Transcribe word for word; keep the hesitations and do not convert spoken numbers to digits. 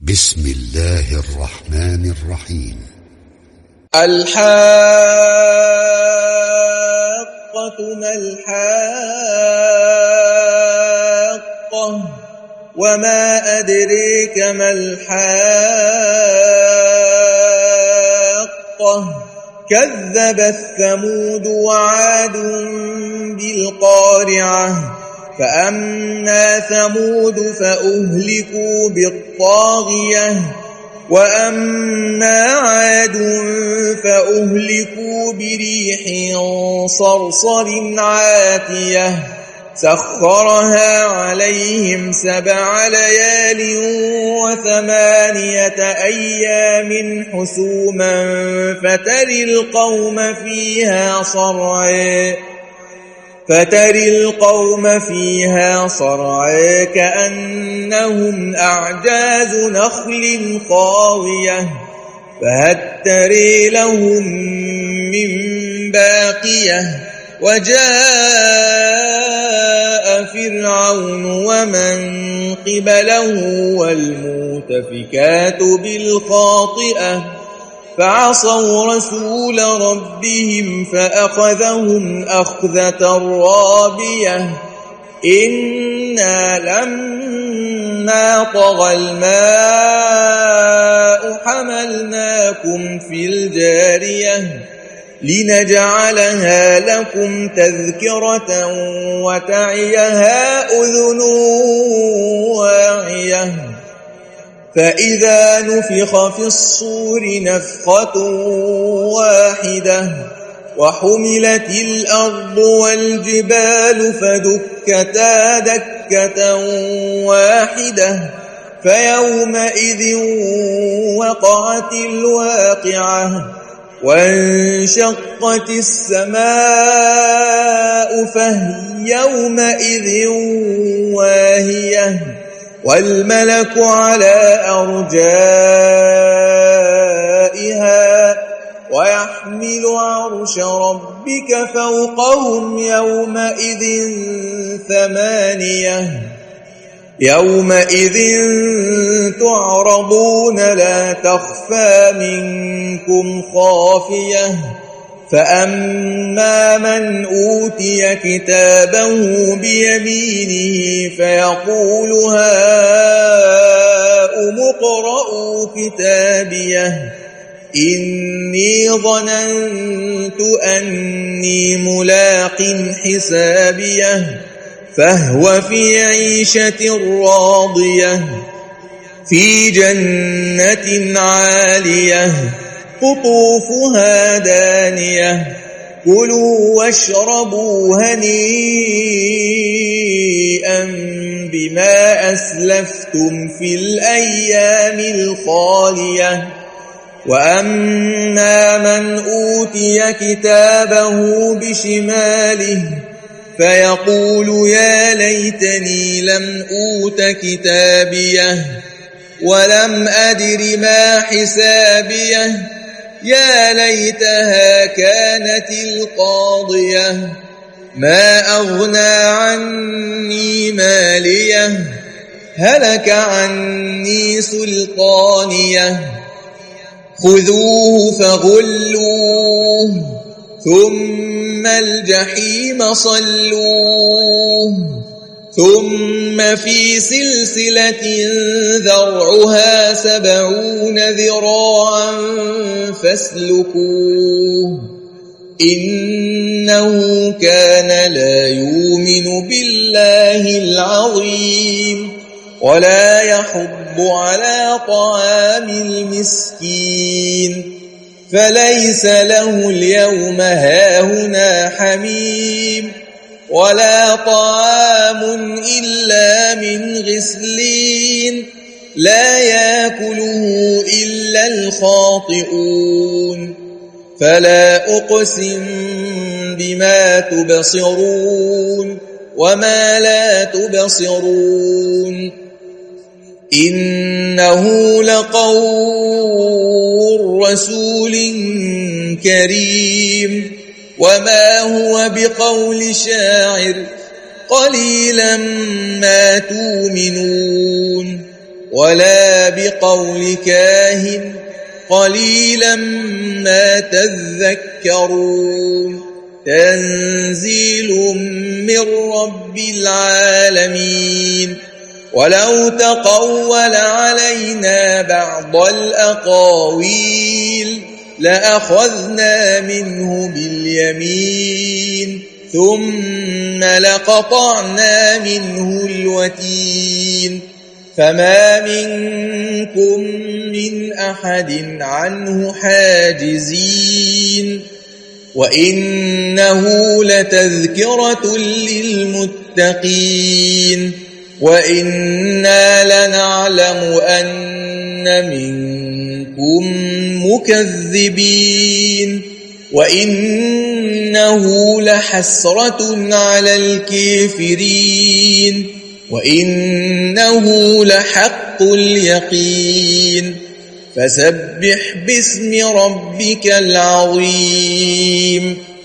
بسم الله الرحمن الرحيم. الحاقة ما الحاقة وما أدريك ما الحاقة كذب الثمود وعاد بالقارعة فأما ثمود فأهلكوا بالطاغية وأما عاد فأهلكوا بريح صرصر عاتية سخرها عليهم سبع ليال وثمانية أيام حسوما فتري القوم فيها صرعا فتري القوم فيها صرعا كأنهم أعجاز نخل خاوية فهل تري لهم من باقية وجاء فرعون ومن قبله والمؤتفكات بالخاطئة فعصوا رسول ربهم فأخذهم أخذة رابية إنا لما طغى الماء حملناكم في الجارية لنجعلها لكم تذكرة وتعيها أذن واعية فإذا نفخ في الصور نفخة واحدة وحملت الأرض والجبال فدكتا دكة واحدة فيومئذ وقعت الواقعة وانشقت السماء فهي يومئذ واهية والملك على أرجائها ويحمل عرش ربك فوقهم يومئذ ثمانية يومئذ تعرضون لا تخفى منكم خافية فأما من أوتي كتابه بيمينه فيقول هاؤم اقرءوا كتابيه إني ظننت أني ملاق حسابيه فهو في عيشة راضية في جنة عالية قطوفها دانية كلوا واشربوا هنيئا بما أسلفتم في الأيام الخالية وأما من أوتي كتابه بشماله فيقول يا ليتني لم أوت كتابيه ولم أدر ما حسابيه يا ليتها كانت القاضية ما أغنى عني ماليه هلك عني سلطانيه خذوه فغلوه ثم الجحيم صلوه ثم في سلسلة ذرعها سبعون ذراعا فاسلكوه إنه كان لا يؤمن بالله العظيم ولا يحض على طعام المسكين فليس له اليوم هاهنا حميم ولا طعام إلا من غسلين لا يأكله إلا الخاطئون فلا أقسم بما تبصرون وما لا تبصرون إنه لقول رسول كريم وما هو بقول شاعر قليلا ما تؤمنون ولا بقول كاهن قليلا ما تذكرون تنزيل من رب العالمين ولو تقول علينا بعض الأقاويل لأخذنا منه باليمين ثم لقطعنا منه الوتين فما منكم من أحد عنه حاجزين وإنه لتذكرة للمتقين وإنا لنعلم أن منكم مكذبين وإنه لحسرة على الكافرين وإنه لحق اليقين فسبح باسم ربك العظيم